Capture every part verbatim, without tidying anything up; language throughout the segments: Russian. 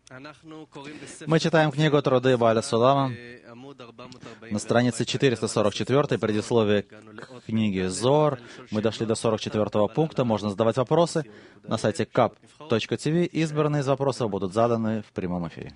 Мы читаем книгу «Труды Бааля Сулама» на странице четыреста сорок четыре, предисловие к книге Зоар. Мы дошли до сорок четвёртого пункта. Можно задавать вопросы на сайте кап точка ти ви. Избранные из вопросов будут заданы в прямом эфире.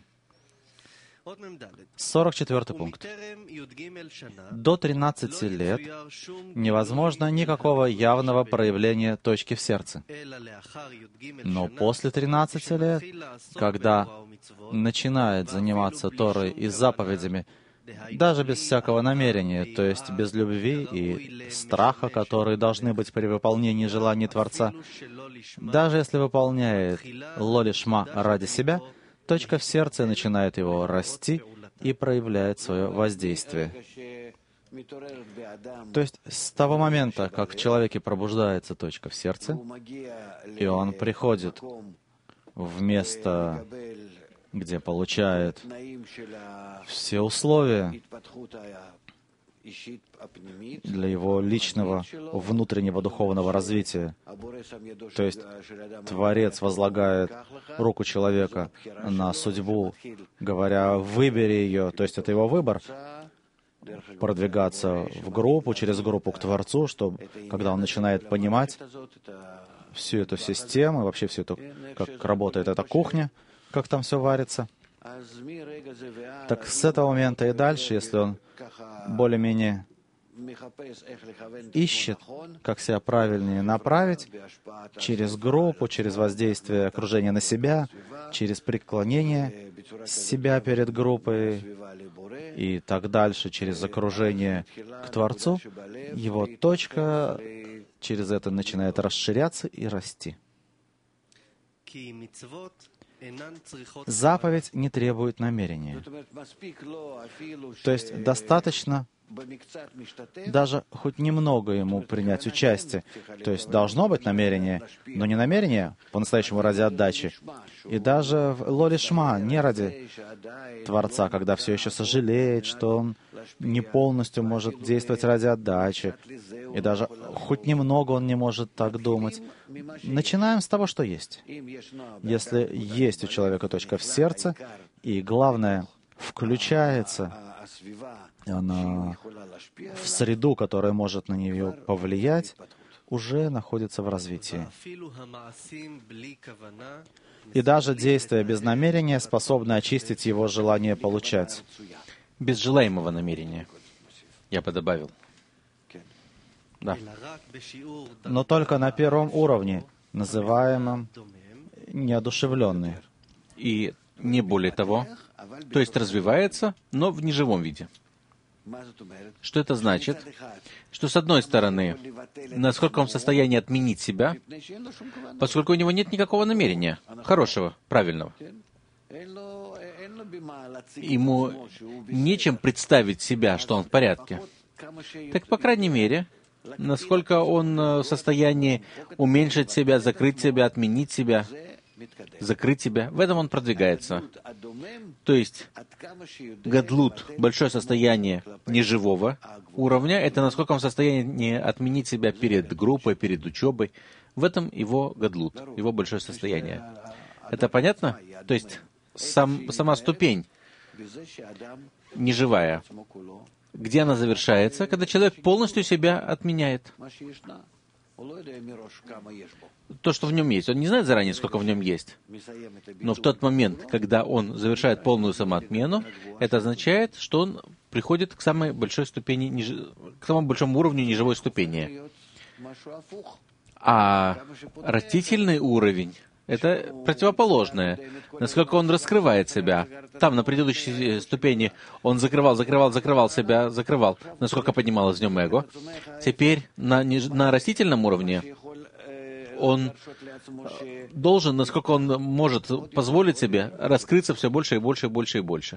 сорок четвёртый пункт. До тринадцати лет невозможно никакого явного проявления точки в сердце. Но после тринадцати лет, когда начинает заниматься Торой и заповедями, даже без всякого намерения, то есть без любви и страха, которые должны быть при выполнении желаний Творца, даже если выполняет ло-лишма ради себя, точка в сердце начинает его расти и проявляет свое воздействие. То есть с того момента, как в человеке пробуждается точка в сердце, и он приходит в место, где получает все условия для его личного внутреннего духовного развития. То есть Творец возлагает руку человека на судьбу, говоря, выбери ее, то есть это его выбор, продвигаться в группу, через группу к Творцу, чтобы, когда он начинает понимать всю эту систему, вообще всю эту, как работает эта кухня, как там все варится. Так с этого момента и дальше, если он более-менее ищет, как себя правильнее направить, через группу, через воздействие окружения на себя, через преклонение себя перед группой и так дальше, через окружение к Творцу, его точка через это начинает расширяться и расти. Заповедь не требует намерения. То есть достаточно даже хоть немного ему принять участие. То есть должно быть намерение, но не намерение по-настоящему ради отдачи. И даже в ло-лишма не ради Творца, когда все еще сожалеет, что он не полностью может действовать ради отдачи. И даже хоть немного он не может так думать. Начинаем с того, что есть. Если есть у человека точка в сердце, и главное, включается она в среду, которая может на нее повлиять, уже находится в развитии. И даже действия без намерения способны очистить его желание получать. Без желаемого намерения, я бы добавил. Да. Но только на первом уровне, называемом неодушевленный. И не более того, то есть развивается, но в неживом виде. Что это значит? Что, с одной стороны, насколько он в состоянии отменить себя, поскольку у него нет никакого намерения, хорошего, правильного. Ему нечем представить себя, что он в порядке. Так, по крайней мере, насколько он в состоянии уменьшить себя, закрыть себя, отменить себя, закрыть себя, в этом он продвигается. То есть гадлут, большое состояние неживого уровня, это насколько он в состоянии отменить себя перед группой, перед учебой. В этом его гадлут, его большое состояние. Это понятно? То есть сам, сама ступень неживая, где она завершается, когда человек полностью себя отменяет. То, что в нем есть. Он не знает заранее, сколько в нем есть. Но в тот момент, когда он завершает полную самоотмену, это означает, что он приходит к самой большой ступени, к самому большому уровню неживой ступени. А растительный уровень — это противоположное. Насколько он раскрывает себя. Там, на предыдущей ступени, он закрывал, закрывал, закрывал себя, закрывал, насколько поднималось в нем эго. Теперь на, на растительном уровне он должен, насколько он может позволить себе, раскрыться все больше и больше и больше и больше.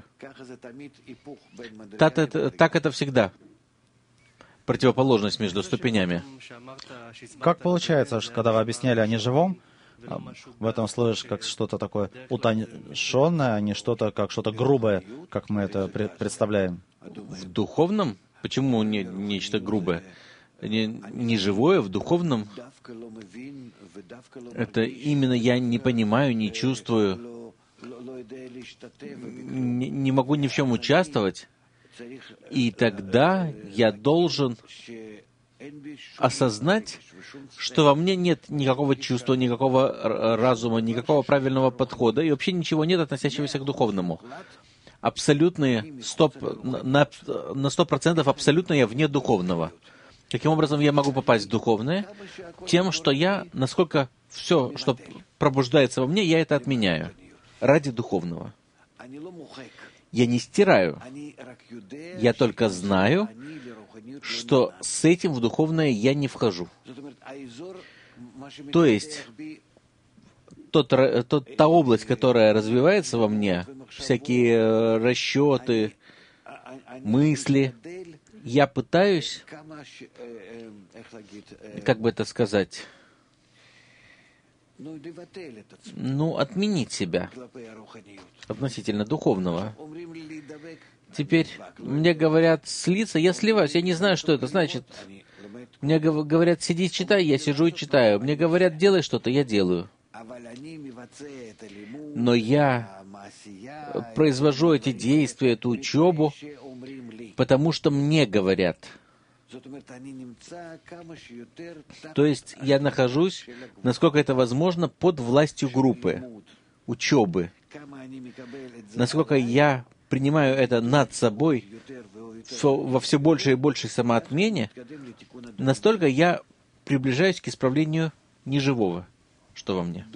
Так это, так это всегда. Противоположность между ступенями. Как получается, что когда вы объясняли о неживом, в этом слышишь как что-то такое утонченное, а не что-то как что-то грубое, как мы это представляем? В духовном? Почему не, нечто грубое? Не, не живое, в духовном? Это именно я не понимаю, не чувствую, не, не могу ни в чем участвовать, и тогда я должен осознать, что во мне нет никакого чувства, никакого разума, никакого правильного подхода, и вообще ничего нет, относящегося к духовному. Абсолютные, стоп, на, на сто процентов абсолютно я вне духовного. Каким образом я могу попасть в духовное? Тем, что я, насколько все, что пробуждается во мне, я это отменяю ради духовного. Я не стираю. Я только знаю, что с этим в духовное я не вхожу. То есть, тот, тот, та область, которая развивается во мне, всякие расчеты, мысли, я пытаюсь, как бы это сказать, ну, отменить себя относительно духовного. Теперь мне говорят слиться, я сливаюсь, я не знаю, что это значит. Мне говорят, сиди, читай, я сижу и читаю. Мне говорят, делай что-то, я делаю. Но я произвожу эти действия, эту учебу, потому что мне говорят. То есть я нахожусь, насколько это возможно, под властью группы, учебы. Насколько я принимаю это над собой во все большей и большей самоотмене, настолько я приближаюсь к исправлению неживого, что во мне.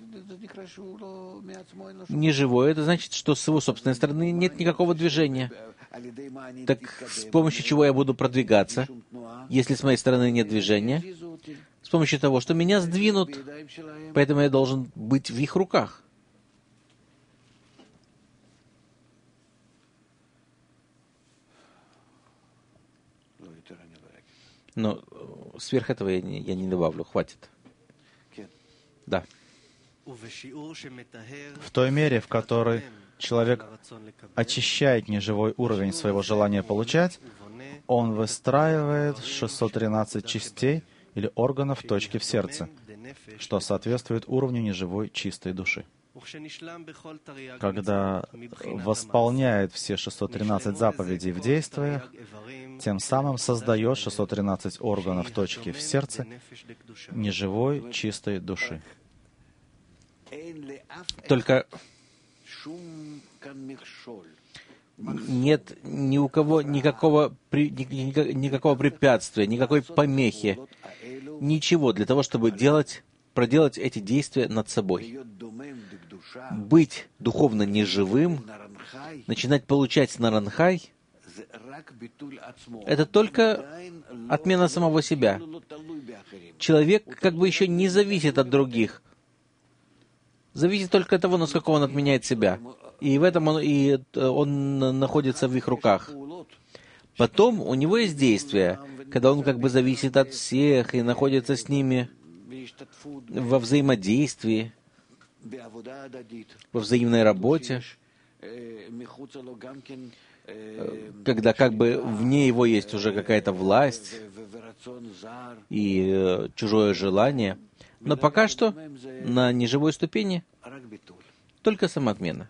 Неживое — это значит, что с его собственной стороны нет никакого движения. Так с помощью чего я буду продвигаться, если с моей стороны нет движения? С помощью того, что меня сдвинут, поэтому я должен быть в их руках. Но сверх этого я не, я не добавлю, хватит. Да. В той мере, в которой человек очищает неживой уровень своего желания получать, он выстраивает шестьсот тринадцать частей или органов точки в сердце, что соответствует уровню неживой чистой души. Когда восполняет все шестьсот тринадцать заповедей в действиях, тем самым создает шестьсот тринадцать органов точки в сердце неживой чистой души. Только нет ни у кого никакого, никакого препятствия, никакой помехи, ничего для того, чтобы делать, проделать эти действия над собой. Быть духовно неживым, начинать получать наранхай, это только отмена самого себя. Человек как бы еще не зависит от других. Зависит только от того, насколько он отменяет себя. И в этом он, и он находится в их руках. Потом у него есть действия, когда он как бы зависит от всех и находится с ними во взаимодействии, во взаимной работе, когда как бы вне его есть уже какая-то власть и чужое желание. Но пока что на неживой ступени только самоотмена.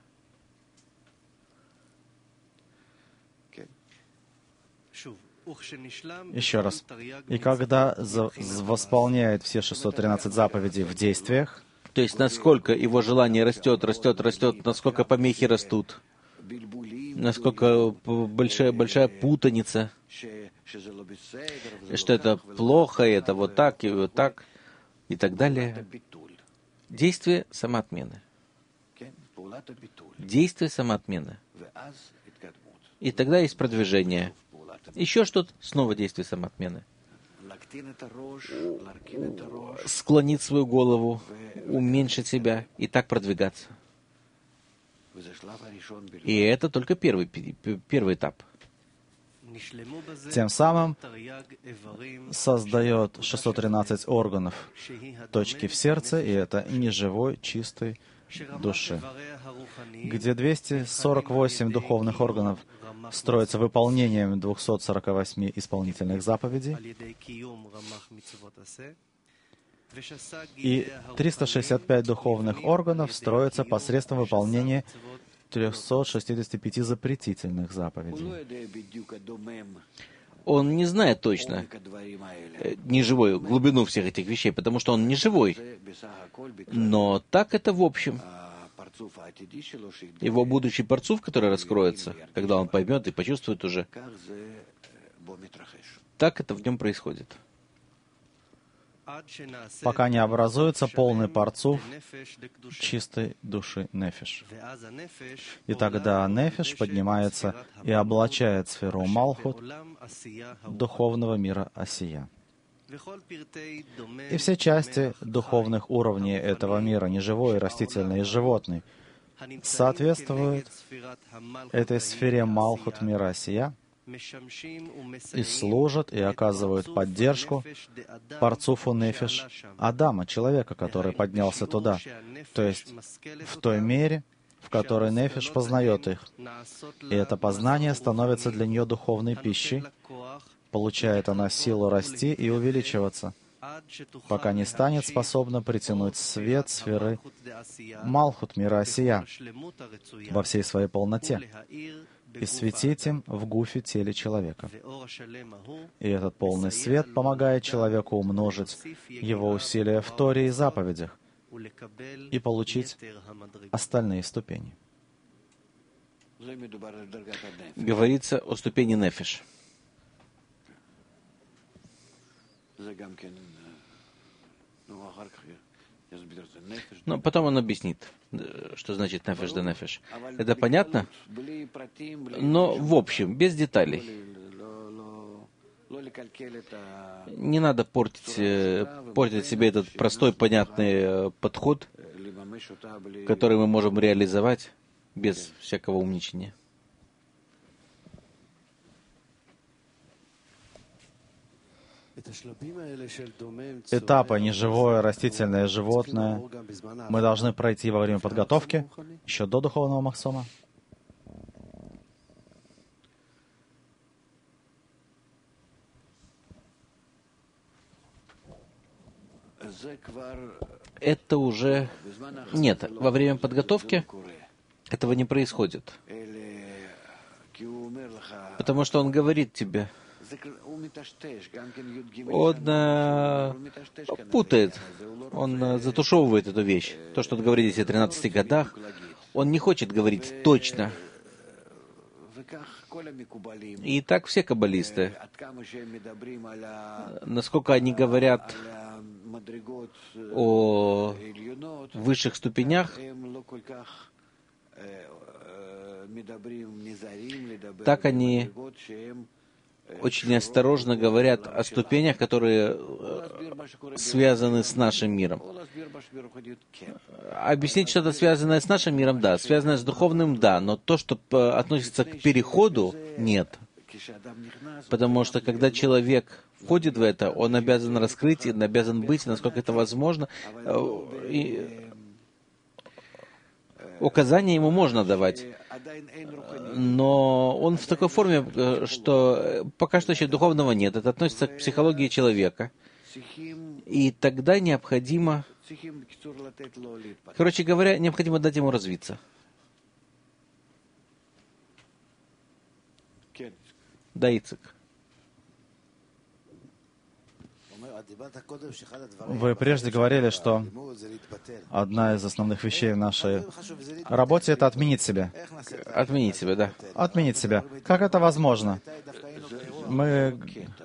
Еще раз. И когда за- восполняет все шестьсот тринадцать заповедей в действиях, то есть насколько его желание растет, растет, растет, насколько помехи растут, насколько большая, большая путаница, что это плохо, и это вот так, и вот так, и так далее. Действие самоотмены. Действие самоотмены. И тогда есть продвижение. Еще что-то, снова действие самоотмены. Склонить свою голову, уменьшить себя и так продвигаться. И это только первый, первый этап. Тем самым создает шестьсот тринадцать органов точки в сердце, и это неживой, чистой души, где двести сорок восемь духовных органов строятся выполнением двухсот сорока восьми исполнительных заповедей, и триста шестьдесят пять духовных органов строятся посредством выполнения трехсот шестидесяти пяти запретительных заповедей. Он не знает точно, не живой, глубину всех этих вещей, потому что он не живой. Но так это в общем. Его будущий парцуф, который раскроется, когда он поймет и почувствует уже, так это в нем происходит. Пока не образуется полный парцуф чистой души нефеш. И тогда нефеш поднимается и облачает сферу Малхут духовного мира Осия. И все части духовных уровней этого мира, неживой, растительный и животный, соответствуют этой сфере Малхут мира Осия и служат и оказывают поддержку парцуфу нефеш Адама, человека, который поднялся туда, то есть в той мере, в которой нефеш познает их. И это познание становится для нее духовной пищей, получает она силу расти и увеличиваться, пока не станет способна притянуть свет сферы Малхут мира Осия во всей своей полноте и светить им в гуфе теле человека. И этот полный свет помогает человеку умножить его усилия в Торе и заповедях и получить остальные ступени. Говорится о ступени нефеш. Но потом он объяснит, что значит нефеш да нефеш. Это понятно? Но в общем, без деталей. Не надо портить, портить себе этот простой, понятный подход, который мы можем реализовать без всякого умничания. Этапы неживое, растительное, животное мы должны пройти во время подготовки, еще до духовного махсома. Это уже... Нет, во время подготовки этого не происходит. Потому что он говорит тебе, он э, путает, он э, затушевывает эту вещь. То, что он говорит здесь о тринадцати годах, он не хочет говорить точно. И так все каббалисты, насколько они говорят о высших ступенях, так они очень осторожно говорят о ступенях, которые связаны с нашим миром. Объяснить что-то связанное с нашим миром, да. Связанное с духовным, да. Но то, что относится к переходу, нет. Потому что когда человек входит в это, он обязан раскрыть, он обязан быть, насколько это возможно. И указания ему можно давать. Но он в такой форме, что пока что еще духовного нет. Это относится к психологии человека. И тогда необходимо, короче говоря, необходимо дать ему развиться. Да, Ицек. Вы прежде говорили, что одна из основных вещей в нашей работе — это отменить себя. Отменить себя, да. Отменить себя. Как это возможно? Мы...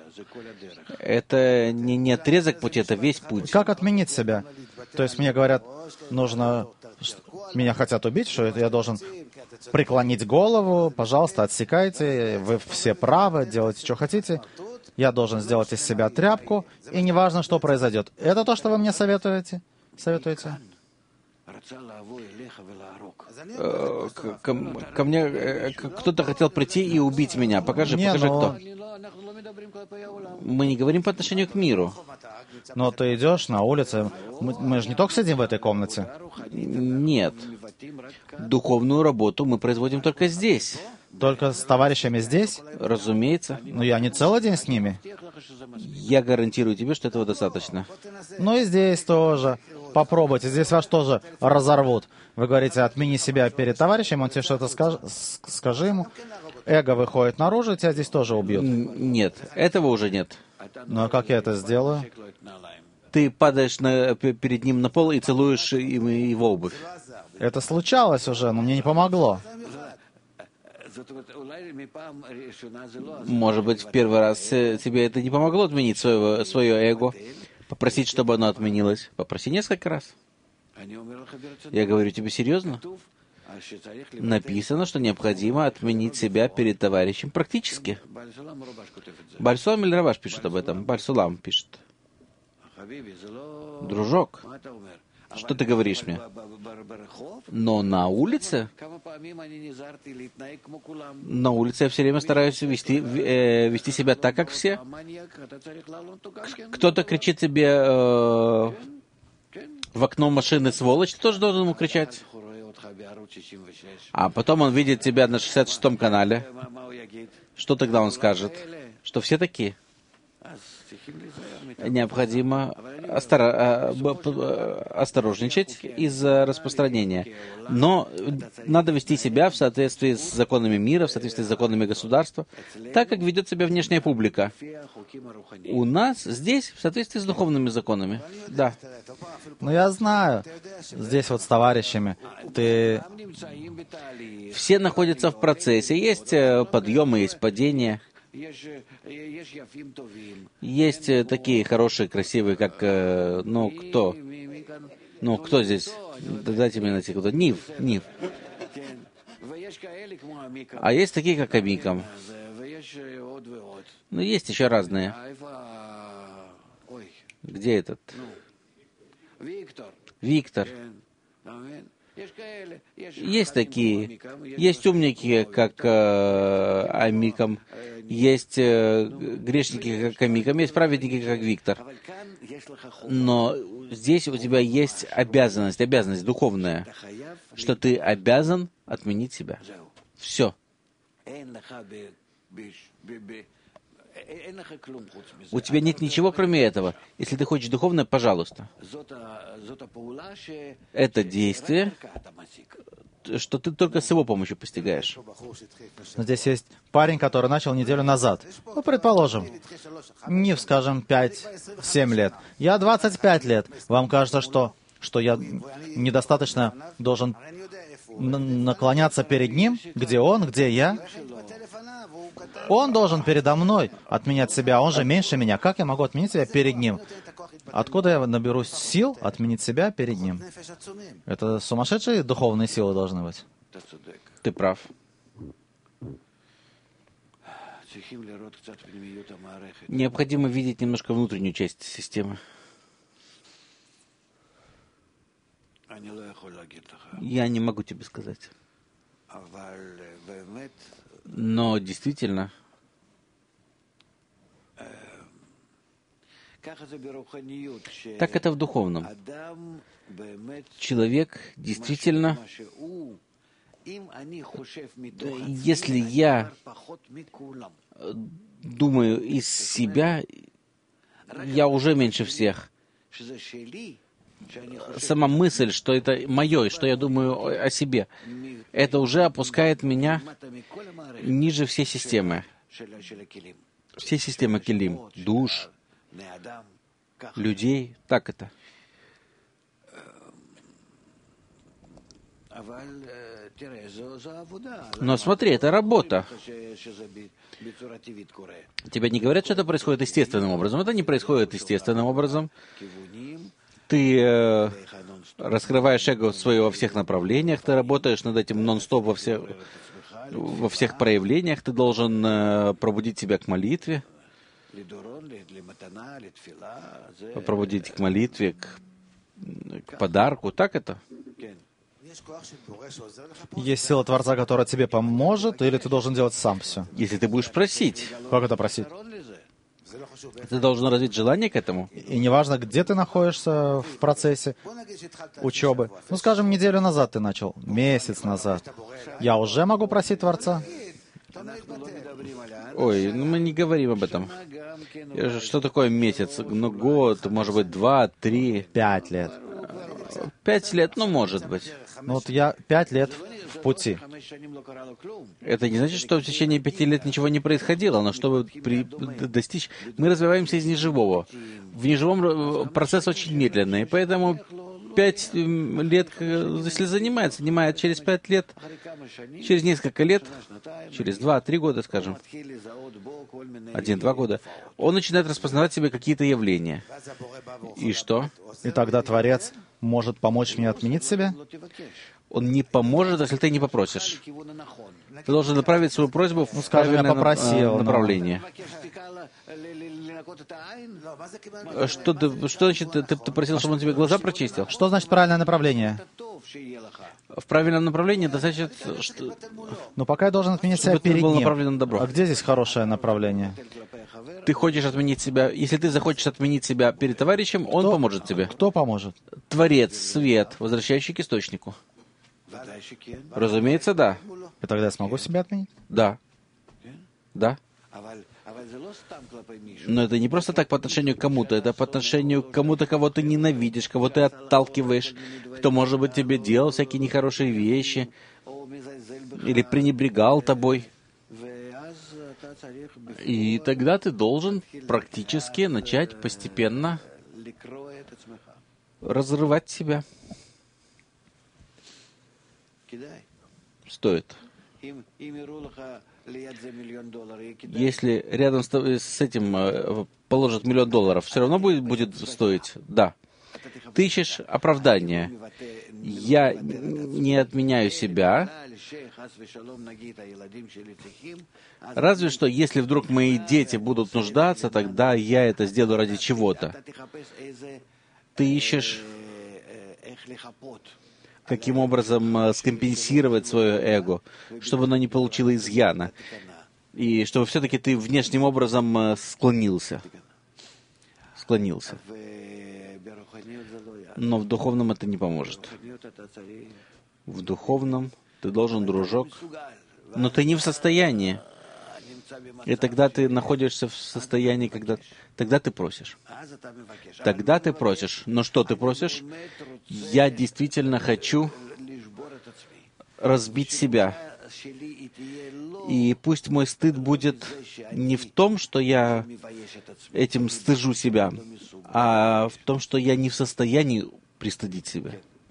Это не, не отрезок пути, это весь путь. Как отменить себя? То есть мне говорят, нужно... Меня хотят убить, что я должен преклонить голову, пожалуйста, отсекайте, вы все правы, делайте, что хотите. Я должен сделать из себя тряпку, и неважно, что произойдет. Это то, что вы мне советуете? Советуете? Ко, ко мне кто-то хотел прийти и убить меня. Покажи, не, покажи, но... кто. Мы не говорим по отношению к миру. Но ты идешь на улице, мы, мы же не только сидим в этой комнате. Нет. Духовную работу мы производим только здесь. Только с товарищами здесь? Разумеется. Но я не целый день с ними. Я гарантирую тебе, что этого достаточно. Ну и здесь тоже. попробуйте, здесь вас тоже разорвут. Вы говорите, отмени себя перед товарищем, он тебе что-то скажет, скажи ему. Эго выходит наружу, и тебя здесь тоже убьют. Нет, этого уже нет. Ну а как я это сделаю? Ты падаешь на, перед ним на пол и целуешь им его обувь. Это случалось уже, но мне не помогло. Может быть, в первый раз тебе это не помогло отменить свое, свое эго, попросить, чтобы оно отменилось. Попроси несколько раз. Я говорю тебе серьезно. Написано, что необходимо отменить себя перед товарищем практически. Баль-Сулам или Раваш пишет об этом? Баль-Сулам пишет. Дружок, что ты говоришь мне? Но на улице, на улице я все время стараюсь вести, э, вести себя так, как все. Кто-то кричит тебе э, в окно машины «сволочь», ты тоже должен ему кричать. А потом он видит тебя на шестьдесят шестом канале. Что тогда он скажет? Что все такие? Необходимо остро... осторожничать из-за распространения. Но надо вести себя в соответствии с законами мира, в соответствии с законами государства, так, как ведет себя внешняя публика. У нас здесь в соответствии с духовными законами. Да. Ну, я знаю. Здесь вот с товарищами. Ты... Все находятся в процессе. Есть подъемы, есть падения. Есть такие хорошие, красивые, как, э, ну, кто? Ну, кто здесь? Дайте мне найти кто-то. Нив, Нив. А есть такие, как Амикам. Ну, есть еще разные. Где этот? Виктор. Есть такие. Есть умники, как э, Амикам. Есть э, грешники, как Амикам. Есть праведники, как Виктор. Но здесь у тебя есть обязанность, обязанность духовная, что ты обязан отменить себя. Все. У тебя нет ничего, кроме этого. Если ты хочешь духовное, пожалуйста. Это действие, что ты только с его помощью постигаешь. Но здесь есть парень, который начал неделю назад. Ну, предположим, Нив, скажем, пять-семь лет. Я двадцать пять лет. Вам кажется, что, что я недостаточно должен наклоняться перед ним? Где он, где я? Он должен передо мной отменять себя, он же меньше меня. Как я могу отменить себя перед ним? Откуда я наберусь сил отменить себя перед ним? Это сумасшедшие духовные силы должны быть. Ты прав. Необходимо видеть немножко внутреннюю часть системы. Я не могу тебе сказать. Но действительно, так это в духовном. Человек действительно, если я думаю из себя, я уже меньше всех. Сама мысль, что это мое, что я думаю о себе, это уже опускает меня ниже всей системы. Все системы келим, душ, людей, так это. Но смотри, это работа. Тебе не говорят, что это происходит естественным образом. Это не происходит естественным образом. Ты э, раскрываешь эго свое во всех направлениях, ты работаешь над этим нон-стоп во всех, во всех проявлениях, ты должен э, пробудить себя к молитве, пробудить к молитве, к, к подарку. Так это? Есть сила Творца, которая тебе поможет, или ты должен делать сам все? Если ты будешь просить. Как это просить? Ты должен развить желание к этому. И неважно, где ты находишься в процессе учебы. Ну, скажем, неделю назад ты начал, месяц назад. Я уже могу просить Творца? Ой, ну мы не говорим об этом. Что такое месяц? Ну, год, может быть, два, три. Пять лет. Пять лет, ну, может быть. Ну вот я пять лет в пути. Это не значит, что в течение пяти лет ничего не происходило, но чтобы при, достичь... Мы развиваемся из неживого. В неживом процесс очень медленный, поэтому пять лет, если занимается, занимает через пять лет, через несколько лет, через два-три года, скажем, один-два года, он начинает распознавать в себе какие-то явления. И что? И тогда Творец может помочь мне отменить себя? Он не поможет, если ты не попросишь. Ты должен направить свою просьбу в ну, скажем, правильное я попросил, направление. Но... Что, ты, что значит, ты, ты просил, чтобы он тебе глаза прочистил? Что значит правильное направление? В правильном направлении это значит, что... Но пока я должен отменить себя перед был ним. направлен на добро. А где здесь хорошее направление? Ты хочешь отменить себя... Если ты захочешь отменить себя перед товарищем, он кто, поможет тебе. Кто поможет? Творец, свет, возвращающий к источнику. Разумеется, да. И тогда я смогу себя отменить? Да. Да. Но это не просто так по отношению к кому-то, это по отношению к кому-то, кого ты ненавидишь, кого ты отталкиваешь, кто, может быть, тебе делал всякие нехорошие вещи, или пренебрегал тобой. И тогда ты должен практически начать постепенно разрывать себя. Стоит. Если рядом с, с этим положат миллион долларов, все равно будет, будет стоить? Да. Ты ищешь оправдание. Я не отменяю себя. Разве что, если вдруг мои дети будут нуждаться, тогда я это сделаю ради чего-то. Ты ищешь, каким образом скомпенсировать свое эго, чтобы оно не получило изъяна, и чтобы все-таки ты внешним образом склонился. Склонился. Но в духовном это не поможет. В духовном ты должен, дружок, но ты не в состоянии. И тогда ты находишься в состоянии, когда... Тогда ты просишь. Тогда ты просишь. Но что ты просишь? Я действительно хочу разбить себя. И пусть мой стыд будет не в том, что я этим стыжу себя, а в том, что я не в состоянии пристыдить себя.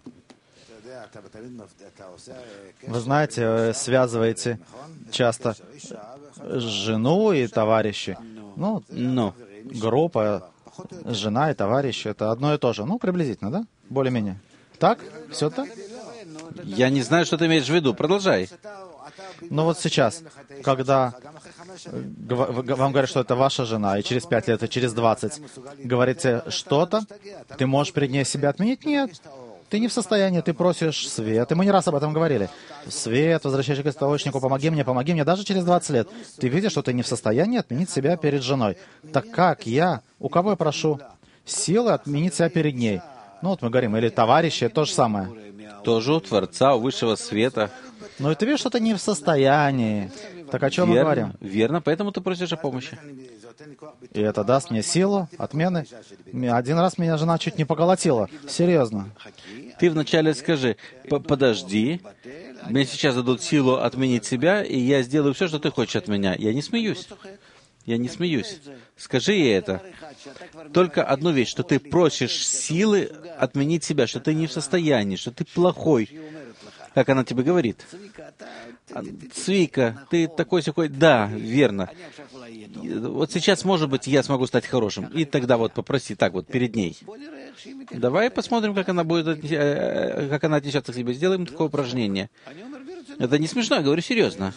Вы знаете, связываете часто жену и товарищи. Ну, Но. группа, жена и товарищи, это одно и то же. Ну, приблизительно, да? Более-менее. Так? Все так? Я не знаю, что ты имеешь в виду. Продолжай. Ну вот сейчас, когда вам говорят, что это ваша жена, и через пять лет, и через двадцать, говорите что-то, ты можешь перед ней себя отменить? Нет. Ты не в состоянии, ты просишь свет. И мы не раз об этом говорили. Свет, возвращающий к источнику, помоги мне, помоги мне. Даже через двадцать лет ты видишь, что ты не в состоянии отменить себя перед женой. Так как я, у кого я прошу силы отменить себя перед ней? Ну вот мы говорим, или товарищи, то же самое. Тоже у Творца, у Высшего Света. Но ты видишь, что ты не в состоянии. Так о чем верно, мы говорим? Верно, поэтому ты просишь о помощи. И это даст мне силу, отмены. Один раз меня жена чуть не поколотила. Серьезно. Ты вначале скажи, подожди, мне сейчас дадут силу отменить себя, и я сделаю все, что ты хочешь от меня. Я не смеюсь. Я не смеюсь. Скажи ей это. Только одну вещь, что ты просишь силы отменить себя, что ты не в состоянии, что ты плохой. Как она тебе говорит. Цвика, ты такой-сякой. Да, верно. Вот сейчас, может быть, я смогу стать хорошим. И тогда вот попроси так вот перед ней. Давай посмотрим, как она будет, как она отнесется к себе. Сделаем такое упражнение. Это не смешно, я говорю серьезно.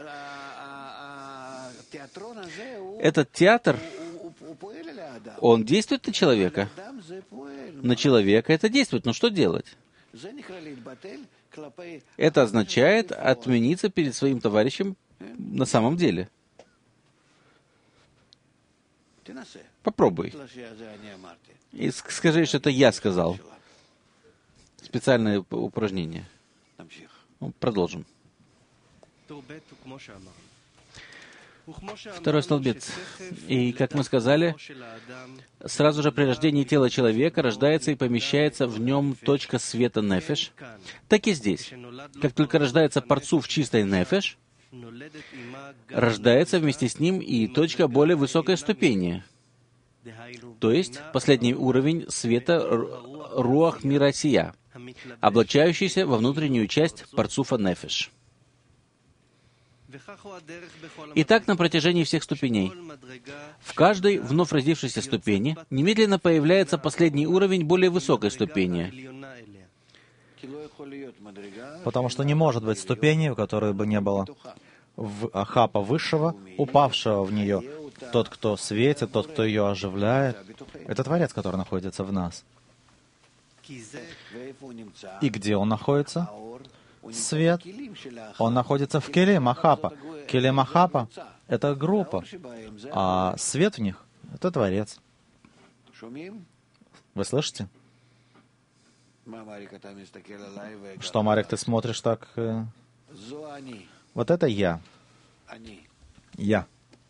Этот театр, он действует на человека. На человека это действует. Но что делать? Это означает отмениться перед своим товарищем на самом деле. Попробуй. И скажи, что это я сказал. Специальное упражнение. Второй столбец. И, как мы сказали, сразу же при рождении тела человека рождается и помещается в нем точка света нефеш. Так и здесь. Как только рождается парцуф чистой нефеш, рождается вместе с ним и точка более высокой ступени. То есть последний уровень света руах мира сия, облачающийся во внутреннюю часть парцуфа нефеш. И так на протяжении всех ступеней. В каждой вновь родившейся ступени немедленно появляется последний уровень более высокой ступени. Потому что не может быть ступени, в которой бы не было в Ахапа высшего, упавшего в нее. Тот, кто светит, тот, кто ее оживляет, это Творец, который находится в нас. И где он находится? Свет. Он находится в Келим Ахапа. Келим Ахапа — это группа, а свет в них — это Творец. Вы слышите? Что, Марик, ты смотришь так? э, Вот это я. Я.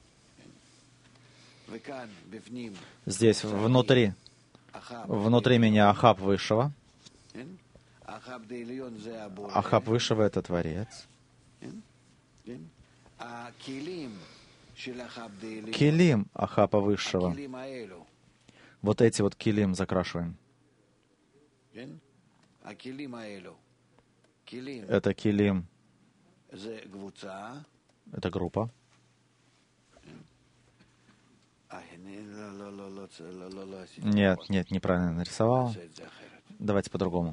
Здесь, внутри, внутри меня Ахап высшего. Ахап высшего — это Творец. Келим Ахапа высшего. Вот эти вот келим закрашиваем. Это келим. Это группа. Нет, нет, неправильно нарисовал. Давайте по-другому.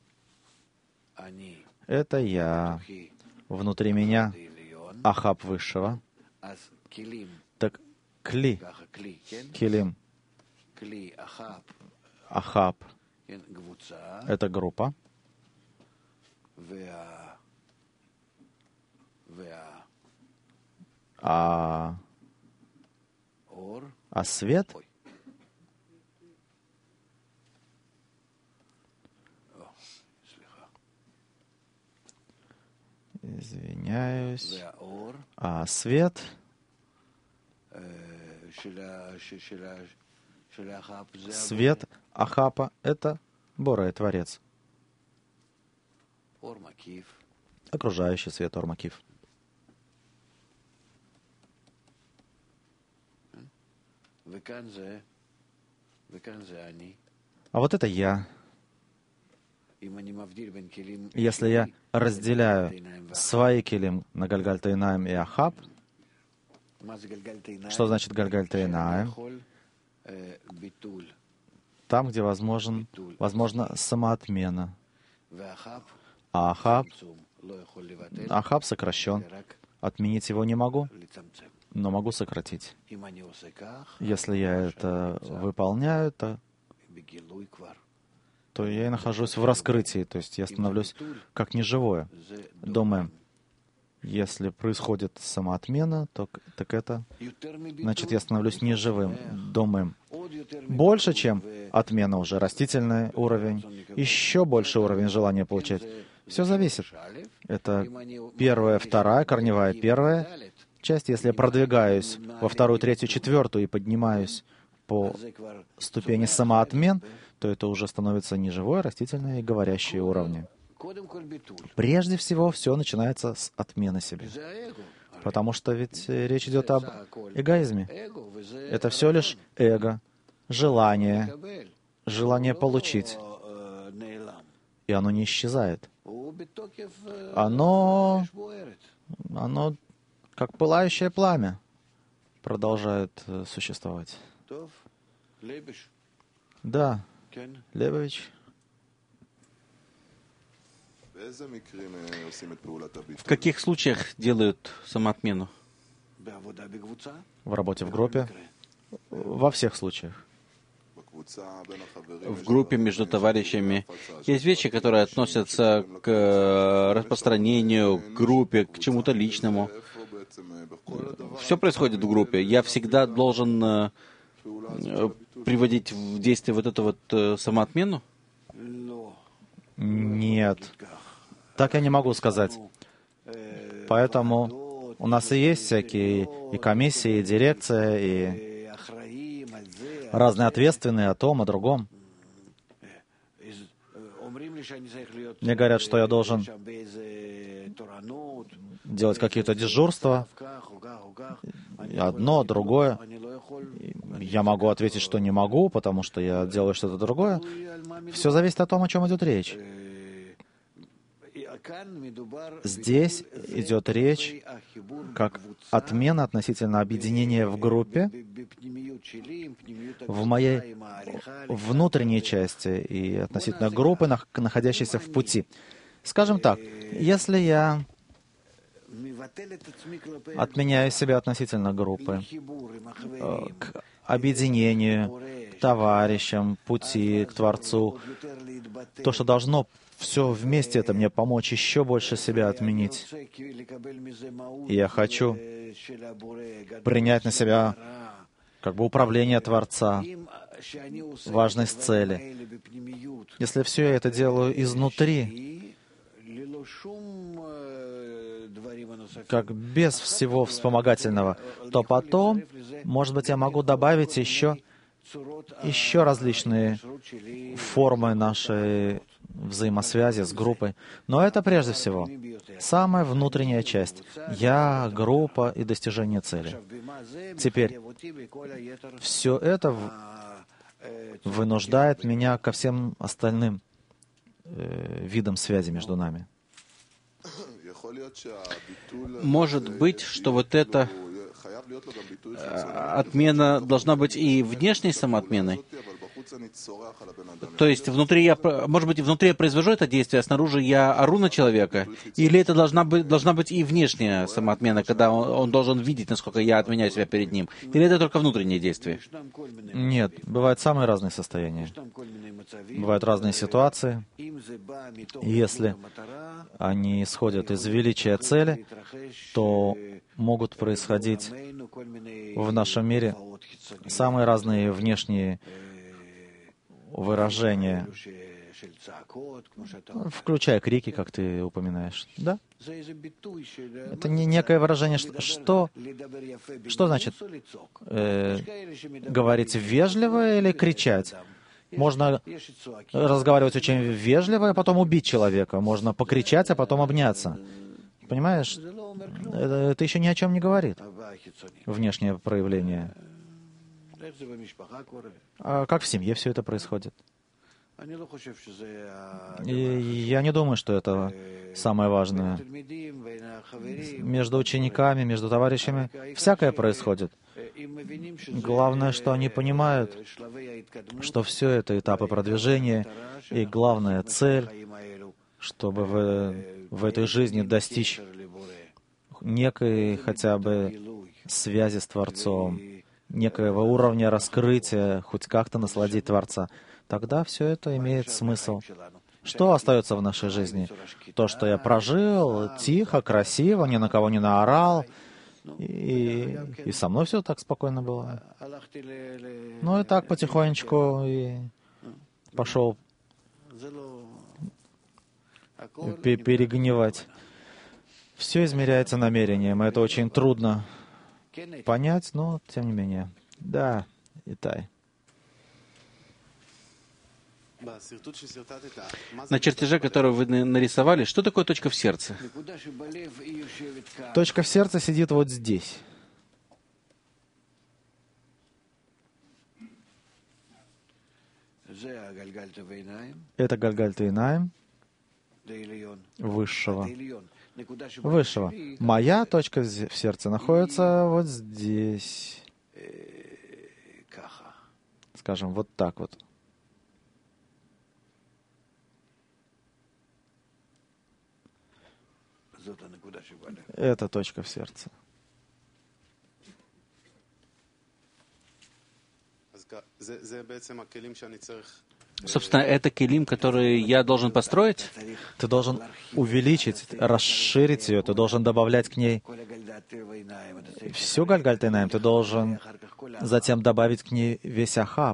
Это я. Внутри меня Ахап высшего. Так кли. Келим. Ахап. Это группа. А, а свет? Извиняюсь. А свет? Свет Ахапа — это Бора, Творец. Окружающий свет Ор-Макиф. А вот это я. Если я разделяю свои келим на Гальгальта-Инаим и Ахап, что значит Гальгальта-Инаим? Там, где возможен, возможно самоотмена. А Ахап, Ахап сокращен. Отменить его не могу, но могу сократить. Если я это выполняю, то, то я и нахожусь в раскрытии, то есть я становлюсь как неживое. Думаем, если происходит самоотмена, то так это, значит, я становлюсь неживым. Думаем, больше, чем отмена уже, растительный уровень, еще больше уровень желания получать. Все зависит. Это первая, вторая, корневая первая часть. Если я продвигаюсь во вторую, третью, четвертую и поднимаюсь по ступени самоотмен, то это уже становится неживое, растительное и говорящие уровни. Прежде всего, все начинается с отмены себя. Потому что ведь речь идет об эгоизме. Это все лишь эго, желание, желание получить. И оно не исчезает. Оно, оно как пылающее пламя, продолжает существовать. Да, Лебович. В каких случаях делают самоотмену? В работе в группе? Во всех случаях. В группе между товарищами есть вещи, которые относятся к распространению, к группе, к чему-то личному. Все происходит в группе. Я всегда должен приводить в действие вот эту вот самоотмену? Нет. Так я не могу сказать. Поэтому У нас и есть всякие и комиссии, и дирекция, и разные ответственные о том, о другом. Мне говорят, что я должен делать какие-то дежурства, одно, другое. Я могу ответить, что не могу, потому что я делаю что-то другое. Все зависит от того, о чем идет речь. Здесь идет речь как отмена относительно объединения в группе, в моей внутренней части и относительно группы, находящейся в пути. Скажем так, если я отменяю себя относительно группы, к объединению, к товарищам, пути, к Творцу, то, что должно все вместе это мне помочь еще больше себя отменить. И я хочу принять на себя как бы управление Творца, важность цели. Если все я это делаю изнутри, как без всего вспомогательного, то потом, может быть, я могу добавить еще, еще различные формы нашей взаимосвязи с группой. Но это прежде всего самая внутренняя часть. Я, группа и достижение цели. Теперь, все это вынуждает меня ко всем остальным э, видам связи между нами. Может быть, что вот эта отмена должна быть и внешней самоотменой. То есть внутри я, может быть, внутри я произвожу это действие, а снаружи я ору на человека? Или это должна быть, должна быть и внешняя самоотмена, когда он, он должен видеть, насколько я отменяю себя перед ним? Или это только внутреннее действие? Нет, бывают самые разные состояния. Бывают разные ситуации. Если они исходят из величия цели, то могут происходить в нашем мире самые разные внешние выражения, включая крики, как ты упоминаешь. Да? Это не некое выражение, что, что значит э, говорить вежливо или кричать? Можно разговаривать очень вежливо, а потом убить человека. Можно покричать, а потом обняться. Понимаешь? Это, это еще ни о чем не говорит. Внешнее проявление. А как в семье все это происходит? И я не думаю, что это самое важное. Между учениками, между товарищами всякое происходит. Главное, что они понимают, что все это этапы продвижения, и главная цель, чтобы в, в этой жизни достичь некой хотя бы связи с Творцом, некоего уровня раскрытия, хоть как-то насладить Творца, тогда все это имеет смысл. Что остается в нашей жизни? То, что я прожил тихо, красиво, ни на кого не наорал, и, и со мной все так спокойно было. Ну и так потихонечку и пошел перегнивать. Все измеряется намерением, и это очень трудно понять, но тем не менее. Да, Итай. На чертеже, который вы нарисовали, что такое точка в сердце? Точка в сердце сидит вот здесь. Это Гальгальта Инаим, высшего. Высшего. Моя точка в сердце находится вот здесь. Скажем, вот так вот. Это точка в сердце. Собственно, это келим, который я должен построить? Ты должен увеличить, расширить ее, ты должен добавлять к ней всю Гальгальт Инаим, ты должен затем добавить к ней весь Ахаб.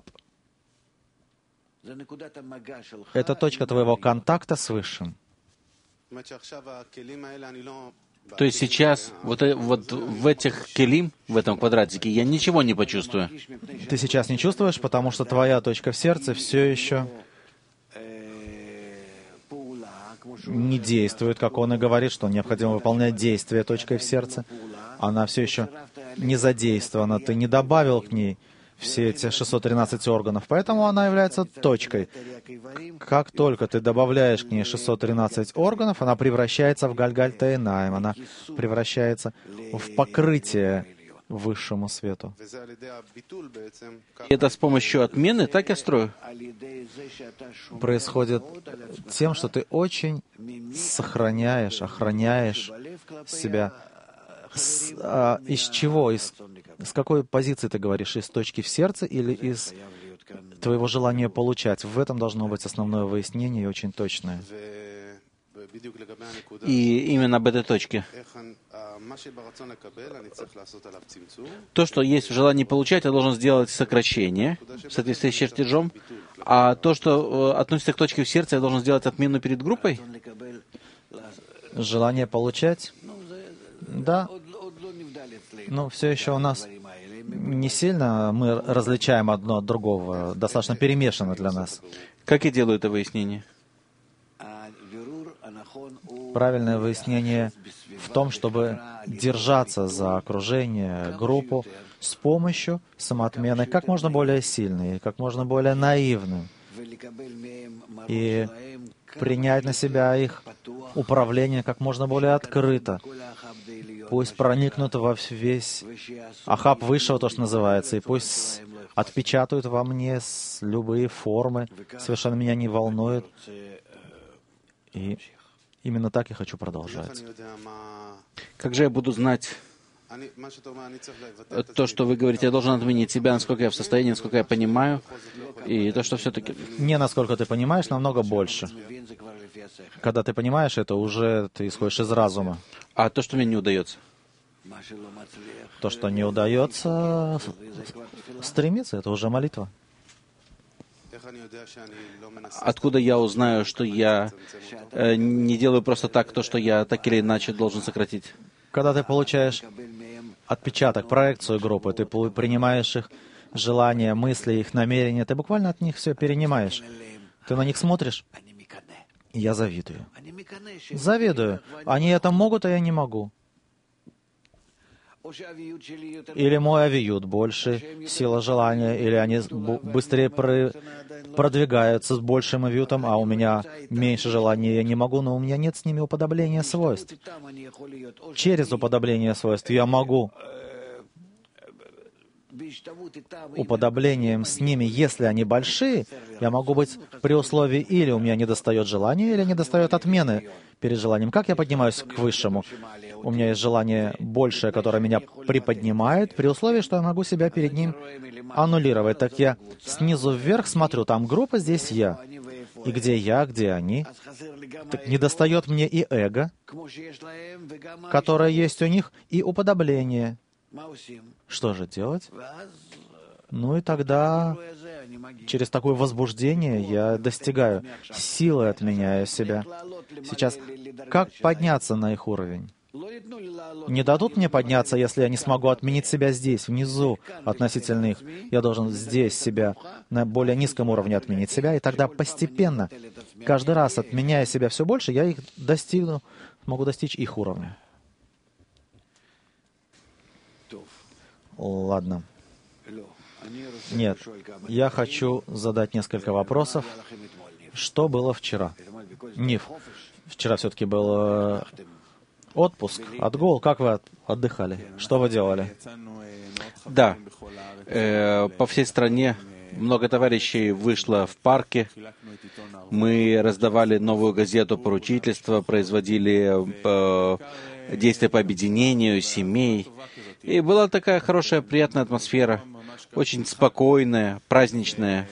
Это точка твоего контакта с Высшим. То есть сейчас вот, э- вот в этих келим, в этом квадратике, я ничего не почувствую. Ты сейчас не чувствуешь, потому что твоя точка в сердце все еще не действует, как он и говорит, что необходимо выполнять действия точкой в сердце. Она все еще не задействована, ты не добавил к ней все эти шестьсот тринадцать органов, поэтому она является точкой. Как только ты добавляешь к ней шестьсот тринадцать органов, она превращается в гальгальтаинаем, она превращается в покрытие высшему свету. И это с помощью отмены, так я строю? Происходит тем, что ты очень сохраняешь, охраняешь себя. С, а, из чего? Из, с какой позиции ты говоришь? Из точки в сердце или из твоего желания получать? В этом должно быть основное выяснение и очень точное. И именно об этой точке. То, что есть в желании получать, я должен сделать сокращение в соответствии с чертежом, а то, что э, относится к точке в сердце, я должен сделать отмену перед группой? Желание получать? Да. Но все еще у нас не сильно мы различаем одно от другого, достаточно перемешано для нас. Как я делаю это выяснение? Правильное выяснение в том, чтобы держаться за окружение, группу с помощью самоотмены как можно более сильной, как можно более наивной, и принять на себя их управление как можно более открыто. Пусть проникнут во весь ахаб высшего, то, что называется, и пусть отпечатают во мне любые формы, совершенно меня не волнует. И именно так я хочу продолжать. Как же я буду знать то, что вы говорите, я должен отменить себя, насколько я в состоянии, насколько я понимаю, и то, что все-таки... Не насколько ты понимаешь, намного больше. Когда ты понимаешь это, уже ты исходишь из разума. А то, что мне не удается? То, что не удается стремиться, это уже молитва. Откуда я узнаю, что я э, не делаю просто так то, что я так или иначе должен сократить? Когда ты получаешь отпечаток, проекцию группы, ты принимаешь их желания, мысли, их намерения, ты буквально от них все перенимаешь. Ты на них смотришь, и я завидую. Завидую. Они это могут, а я не могу. Или мой авиют больше, сила желания, или они быстрее про- продвигаются с большим авиютом, а у меня меньше желания, я не могу, но у меня нет с ними уподобления свойств. Через уподобление свойств я могу уподоблением с ними, если они большие, я могу быть при условии, или у меня недостает желания, или недостает отмены перед желанием. Как я поднимаюсь к высшему? У меня есть желание большее, которое меня приподнимает, при условии, что я могу себя перед ним аннулировать. Так я снизу вверх смотрю, там группа, здесь я. И где я, где они? Так недостает мне и эго, которое есть у них, и уподобление. Что же делать? Ну и тогда через такое возбуждение я достигаю, силой отменяю себя. Сейчас, как подняться на их уровень? Не дадут мне подняться, если я не смогу отменить себя здесь, внизу, относительно их. Я должен здесь себя, на более низком уровне отменить себя, и тогда постепенно, каждый раз отменяя себя все больше, я их достигну, могу достичь их уровня. Ладно. Нет, я хочу задать несколько вопросов. Что было вчера? Ниф. Вчера все-таки был отпуск, отгул. Как вы отдыхали? Что вы делали? Да. Э, по всей стране много товарищей вышло в парке. Мы раздавали новую газету поручительства, производили э, действия по объединению семей. И была такая хорошая, приятная атмосфера, очень спокойная, праздничная.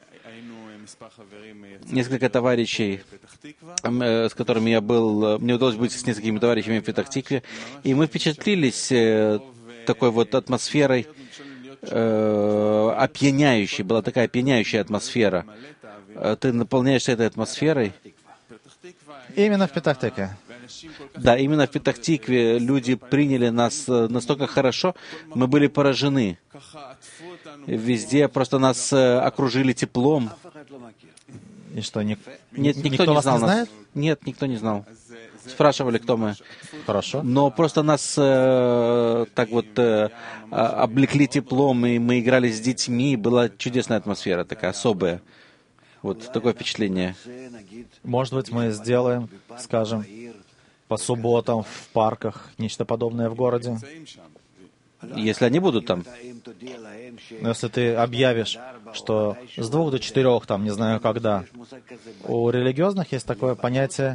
Несколько товарищей, с которыми я был, мне удалось быть с несколькими товарищами в Петах-Тикве, и мы впечатлились такой вот атмосферой, э, опьяняющей, была такая опьяняющая атмосфера. Ты наполняешься этой атмосферой. Именно в Петах-Тикве. Да, именно в Петах-Тикве люди приняли нас настолько хорошо, мы были поражены. Везде просто нас окружили теплом. И что, ник... Нет, никто, никто не вас знал не знает? нас. Нет, никто не знал. Спрашивали, кто мы. Хорошо. Но просто нас э, так вот э, облекли теплом, и мы играли с детьми. Была чудесная атмосфера, такая особая. Вот такое впечатление. Может быть, мы сделаем, скажем, по субботам в парках нечто подобное в городе? Если они будут там. Но если ты объявишь, что с двух до четырех, там, не знаю когда, у религиозных есть такое понятие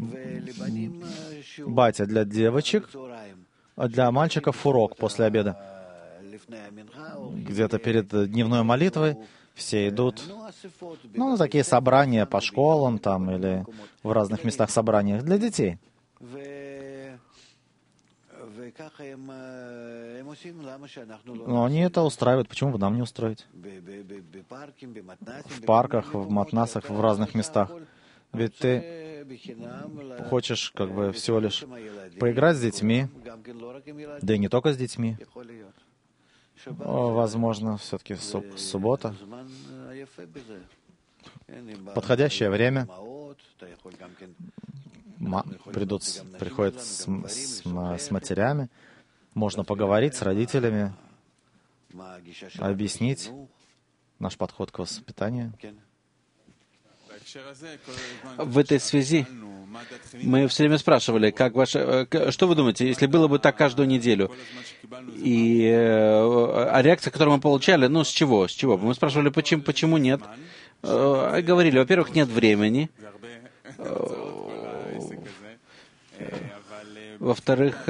батя для девочек, а для мальчиков урок после обеда. Где-то перед дневной молитвой все идут, ну, на такие собрания по школам там или в разных местах собраниях для детей. Но они это устраивают. Почему бы нам не устроить? В парках, в матнасах, в разных местах. Ведь ты хочешь как бы всего лишь поиграть с детьми, да и не только с детьми. О, возможно, все-таки суб- суббота. Подходящее время. Ма- придут, с- приходят с, с, с матерями. Можно поговорить с родителями, объяснить наш подход к воспитанию. В этой связи мы все время спрашивали, как ваше, что вы думаете, если было бы так каждую неделю? И а реакция, которую мы получали, ну, с чего? С чего? Мы спрашивали, почему, почему нет? Говорили, во-первых, нет времени. Во-вторых,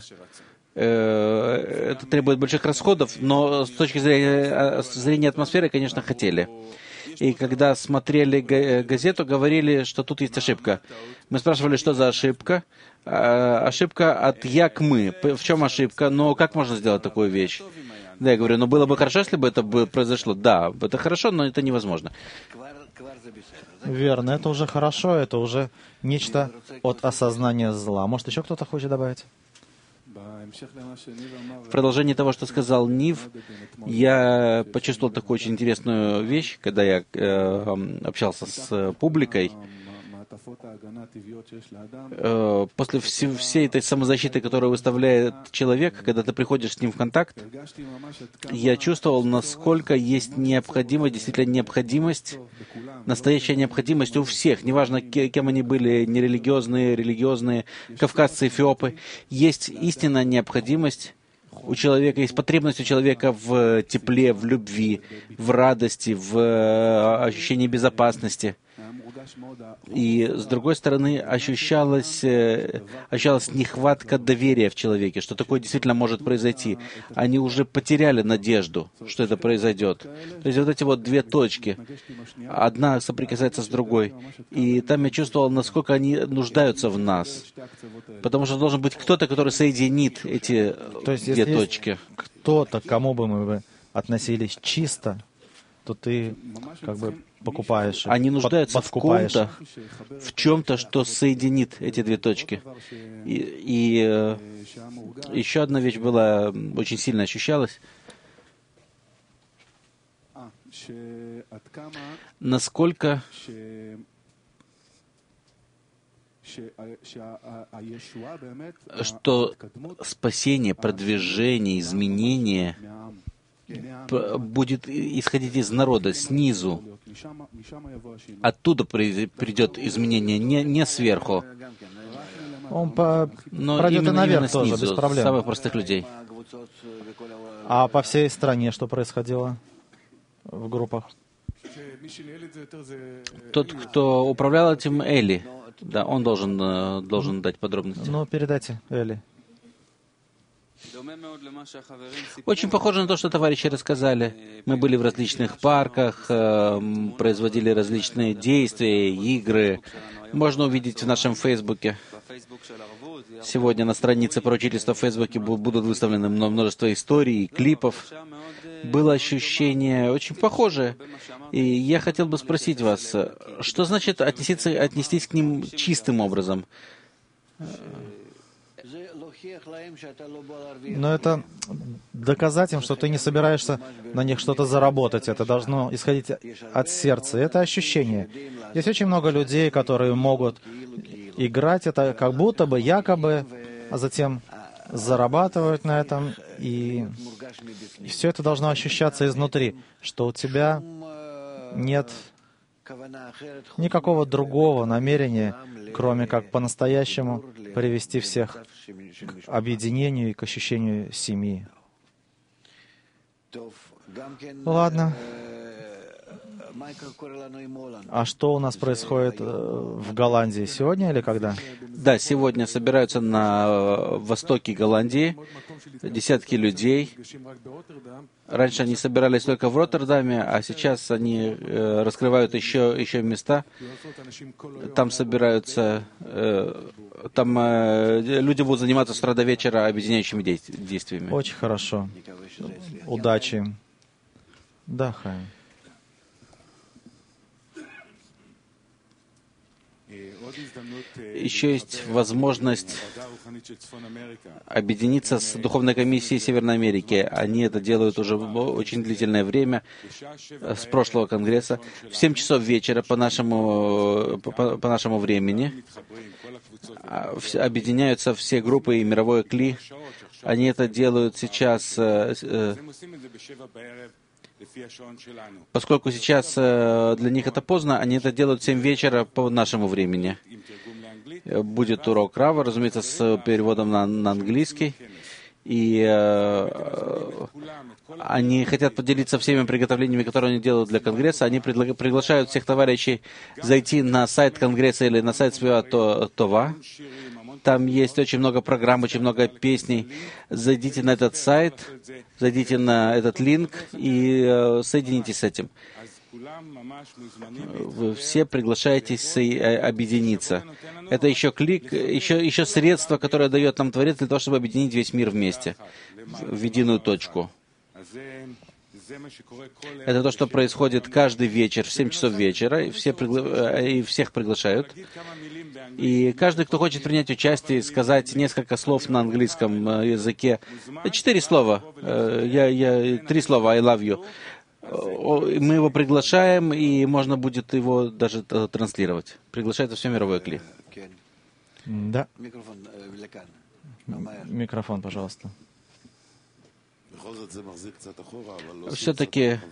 это требует больших расходов, но с точки зрения, с зрения атмосферы, конечно, хотели. И когда смотрели газету, говорили, что тут есть ошибка. Мы спрашивали, что за ошибка. Ошибка от «я» к «мы». В чем ошибка? Но как можно сделать такую вещь? Да, я говорю, ну было бы хорошо, если бы это произошло. Да, это хорошо, но это невозможно. Верно, это уже хорошо, это уже нечто от осознания зла. Может, еще кто-то хочет добавить? В продолжении того, что сказал Нив, я почувствовал такую очень интересную вещь, когда я э, общался с публикой. Э, после вс- всей этой самозащиты, которую выставляет человек, когда ты приходишь с ним в контакт, я чувствовал, насколько есть необходимость, действительно необходимость, настоящая необходимость у всех, неважно, кем они были, нерелигиозные, религиозные, кавказцы, эфиопы, есть истинная необходимость у человека, есть потребность у человека в тепле, в любви, в радости, в ощущении безопасности. И, с другой стороны, ощущалась, ощущалась нехватка доверия в человеке, что такое действительно может произойти. Они уже потеряли надежду, что это произойдет. То есть вот эти вот две точки, одна соприкасается с другой. И там я чувствовал, насколько они нуждаются в нас. Потому что должен быть кто-то, который соединит эти То есть, две если точки. Есть кто-то, к кому бы мы бы относились чисто, то ты как бы покупаешь. Они нуждаются под, в ком-то, в чем-то, что соединит эти две точки. И, и э, еще одна вещь была, очень сильно ощущалась. Насколько что спасение, продвижение, изменение будет исходить из народа, снизу. Оттуда придет изменение, не, не сверху. Он по... Но пройдет и именно, наверх именно тоже, снизу, без проблем. самых простых людей. А по всей стране что происходило в группах? Тот, кто управлял этим, Эли. Да, он должен, должен дать подробности. Ну, передайте, Эли. Очень похоже на то, что товарищи рассказали. Мы были в различных парках, производили различные действия, игры. Можно увидеть в нашем Фейсбуке. Сегодня на странице поручительства в Фейсбуке будут выставлены множество историй и клипов. Было ощущение очень похожее. И я хотел бы спросить вас, что значит отнестись, отнестись к ним чистым образом? Но это доказать им, что ты не собираешься на них что-то заработать. Это должно исходить от сердца. Это ощущение. Есть очень много людей, которые могут играть это как будто бы, якобы, а затем зарабатывают на этом. И все это должно ощущаться изнутри, что у тебя нет никакого другого намерения, кроме как по-настоящему привести всех к объединению и к ощущению семьи. Ладно. А что у нас происходит в Голландии? Сегодня или когда? Да, сегодня собираются на востоке Голландии десятки людей. Раньше они собирались только в Роттердаме, а сейчас они э, раскрывают еще, еще места. Там собираются, э, там э, люди будут заниматься с утра до вечера объединяющими действиями. Очень хорошо. Удачи. Да, Хайм. Еще есть возможность объединиться с Духовной комиссией Северной Америки. Они это делают уже очень длительное время, с прошлого конгресса. В семь часов вечера по нашему, по, по нашему времени объединяются все группы и мировое кли. Они это делают сейчас... Поскольку сейчас для них это поздно, они это делают в семь вечера по нашему времени. Будет урок Рава, разумеется, с переводом на, на английский. И э, они хотят поделиться всеми приготовлениями, которые они делают для Конгресса. Они предла- приглашают всех товарищей зайти на сайт Конгресса или на сайт Свива Това. Там есть очень много программ, очень много песней. Зайдите на этот сайт, зайдите на этот линк и э, соединитесь с этим. Вы все приглашаетесь со- объединиться. Это еще клик, еще, еще средство, которое дает нам Творец для того, чтобы объединить весь мир вместе, в единую точку. Это то, что происходит каждый вечер в семь часов вечера, и, все пригла... и всех приглашают. И каждый, кто хочет принять участие, сказать несколько слов на английском языке, четыре слова, я, я, три слова «I love you», мы его приглашаем, и можно будет его даже транслировать. Приглашается все мировое кли. Да. Микрофон, пожалуйста. Все-таки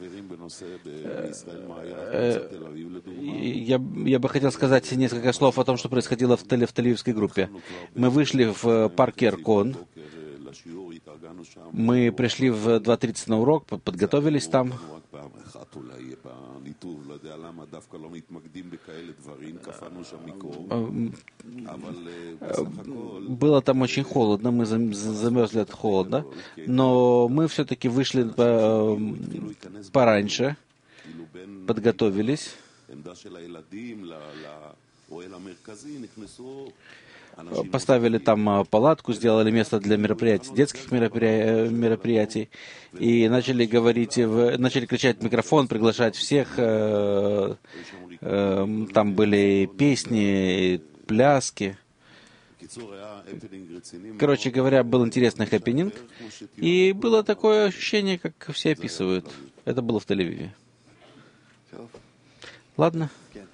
я, я бы хотел сказать несколько слов о том, что происходило в, в Тель-Авивской группе. Мы вышли в парк Яркон. Мы пришли в два тридцать на урок, подготовились там. Было там очень холодно, мы замерзли от холода, но мы все-таки вышли пораньше, подготовились. Поставили там палатку, сделали место для мероприятий, детских меропри... мероприятий, и начали говорить, начали кричать в микрофон, приглашать всех. Там были песни, пляски. Короче говоря, был интересный хэппининг, и было такое ощущение, как все описывают. Это было в Тель-Авиве. Ладно.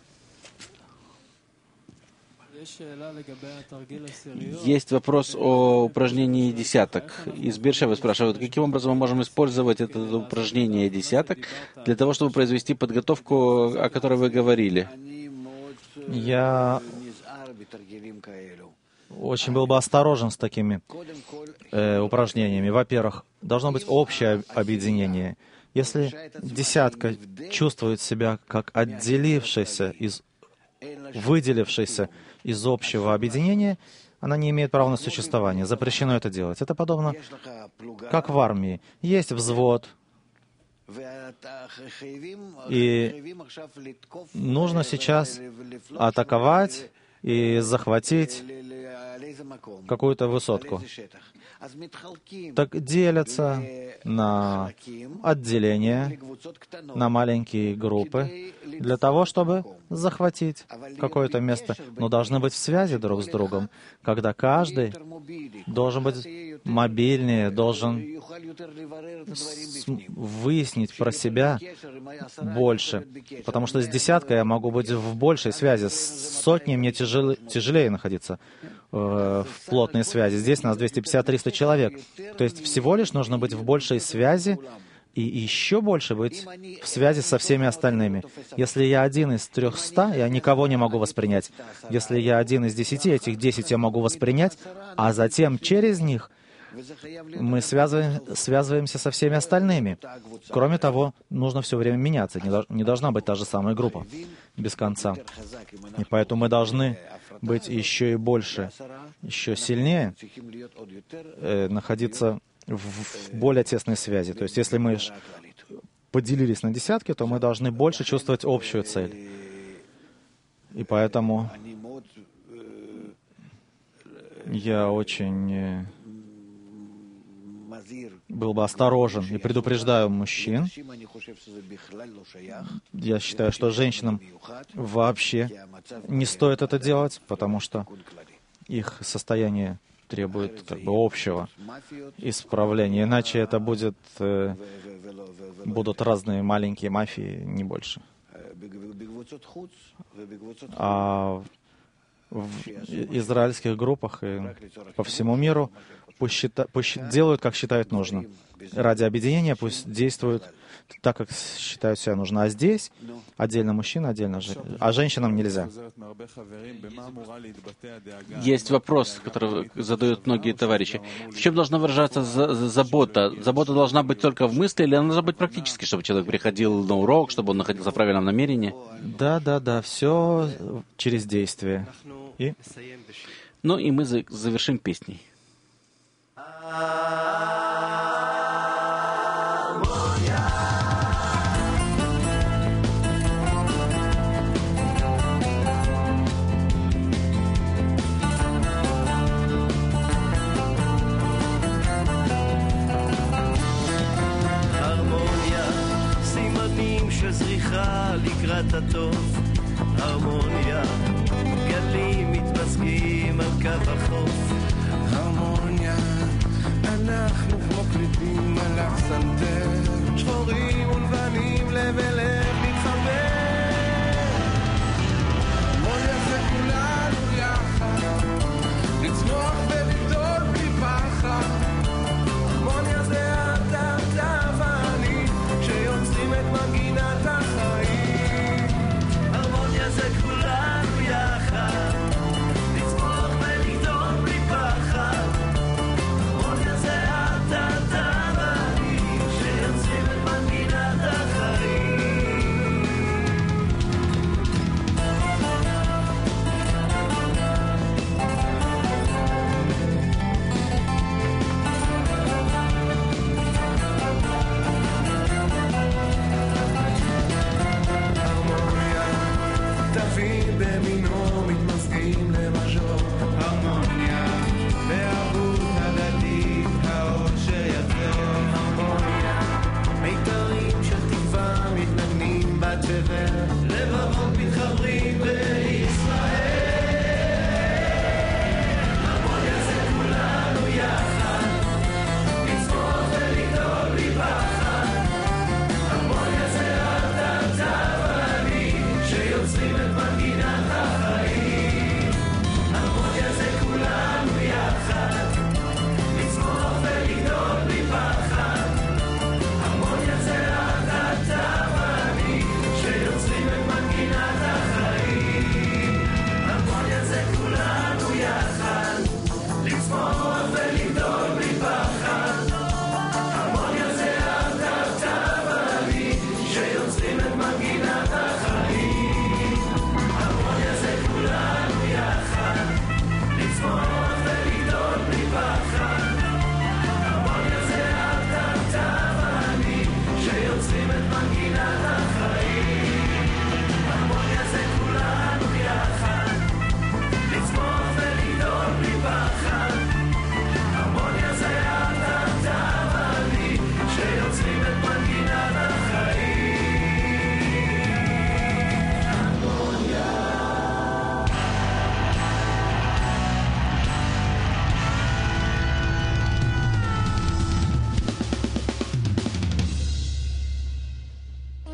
Есть вопрос о упражнении десяток. Из Бершевы спрашивают, каким образом мы можем использовать это упражнение десяток для того, чтобы произвести подготовку, о которой вы говорили. Я очень был бы осторожен с такими э, упражнениями. Во-первых, должно быть общее объединение. Если десятка чувствует себя как отделившаяся, из, выделившаяся из общего объединения, она не имеет права на существование. Запрещено это делать. Это подобно, как в армии. Есть взвод, и нужно сейчас атаковать и захватить какую-то высотку. Так делятся на отделения, на маленькие группы, для того, чтобы захватить какое-то место. Но должны быть в связи друг с другом, когда каждый должен быть мобильнее, должен выяснить про себя больше. Потому что с десяткой я могу быть в большей связи, с сотней мне тяжел, тяжелее находиться э, в плотной связи. Здесь нас двести пятьдесят - триста человек. То есть всего лишь нужно быть в большей связи и еще больше быть в связи со всеми остальными. Если я один из трехста, я никого не могу воспринять. Если я один из десяти, этих десять я могу воспринять, а затем через них мы связываем, связываемся со всеми остальными. Кроме того, нужно все время меняться. Не, дож, не должна быть та же самая группа без конца. И поэтому мы должны быть еще и больше, еще сильнее, э, находиться в, в более тесной связи. То есть если мы поделились на десятки, то мы должны больше чувствовать общую цель. И поэтому я очень был бы осторожен и предупреждаю мужчин. Я считаю, что женщинам вообще не стоит это делать, потому что их состояние требует как бы общего исправления. Иначе это будет, э, будут разные маленькие мафии, не больше. А в израильских группах и по всему миру пусть, счита, пусть делают, как считают нужно. Ради объединения пусть действуют так, как считают себя нужно. А здесь отдельно мужчина, отдельно женщина. А женщинам нельзя. Есть вопрос, который задают многие товарищи. В чем должна выражаться забота? Забота должна быть только в мысли, или она должна быть практически, чтобы человек приходил на урок, чтобы он находился в правильном намерении? Да, да, да, все через действие. И? Ну и мы завершим песней. לקראת הטוב, הרמוניה, גלים מתמזגים על קו החוף, הרמוניה, אנחנו כמו קלידים על הפסנתר, שחורים